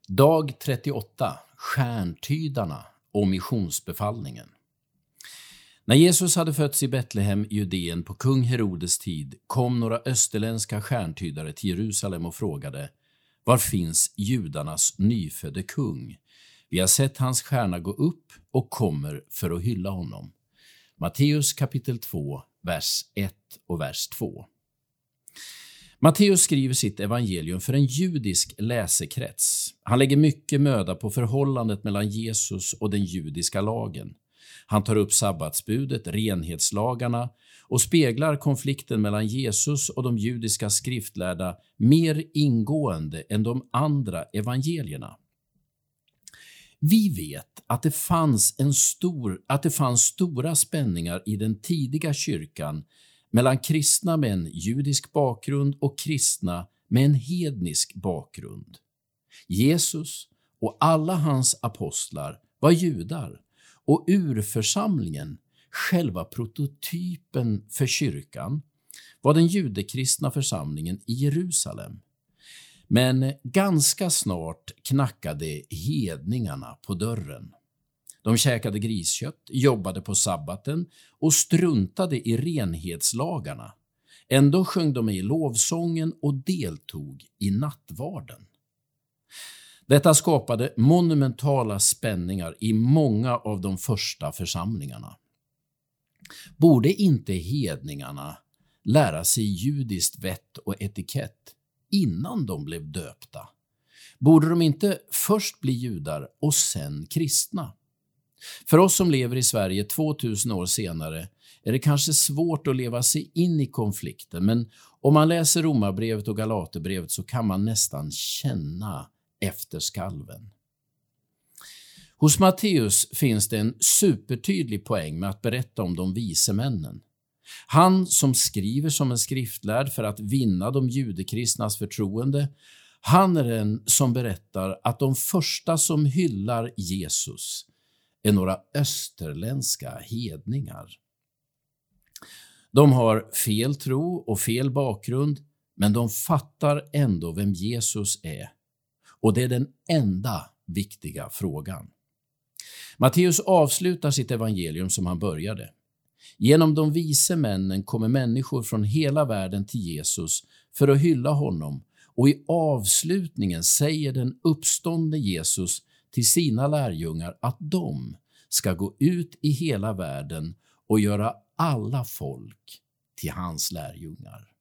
Dag 38. Stjärntydarna och missionsbefallningen. När Jesus hade fötts i Betlehem i Judeen på kung Herodes tid kom några österländska stjärntydare till Jerusalem och frågade: Var finns judarnas nyfödde kung? Vi har sett hans stjärna gå upp och kommer för att hylla honom. Matteus kapitel 2, vers 1 och vers 2. Matteus skriver sitt evangelium för en judisk läsekrets. Han lägger mycket möda på förhållandet mellan Jesus och den judiska lagen. Han tar upp sabbatsbudet, renhetslagarna och speglar konflikten mellan Jesus och de judiska skriftlärda mer ingående än de andra evangelierna. Vi vet att det fanns stora spänningar i den tidiga kyrkan mellan kristna med en judisk bakgrund och kristna med en hednisk bakgrund. Jesus och alla hans apostlar var judar och urförsamlingen, själva prototypen för kyrkan, var den judekristna församlingen i Jerusalem. Men ganska snart knackade hedningarna på dörren. De käkade griskött, jobbade på sabbaten och struntade i renhetslagarna. Ändå sjöng de i lovsången och deltog i nattvarden. Detta skapade monumentala spänningar i många av de första församlingarna. Borde inte hedningarna lära sig judiskt vett och etikett innan de blev döpta? Borde de inte först bli judar och sen kristna? För oss som lever i Sverige 2000 år senare är det kanske svårt att leva sig in i konflikten, men om man läser Romarbrevet och Galaterbrevet så kan man nästan känna efterskalven. Hos Matteus finns det en supertydlig poäng med att berätta om de vise männen. Han som skriver som en skriftlärd för att vinna de judekristnas förtroende, han är den som berättar att de första som hyllar Jesus är några österländska hedningar. De har fel tro och fel bakgrund, men de fattar ändå vem Jesus är. Och det är den enda viktiga frågan. Matteus avslutar sitt evangelium som han började. Genom de vise männen kommer människor från hela världen till Jesus för att hylla honom, och i avslutningen säger den uppståndne Jesus till sina lärjungar att de ska gå ut i hela världen och göra alla folk till hans lärjungar.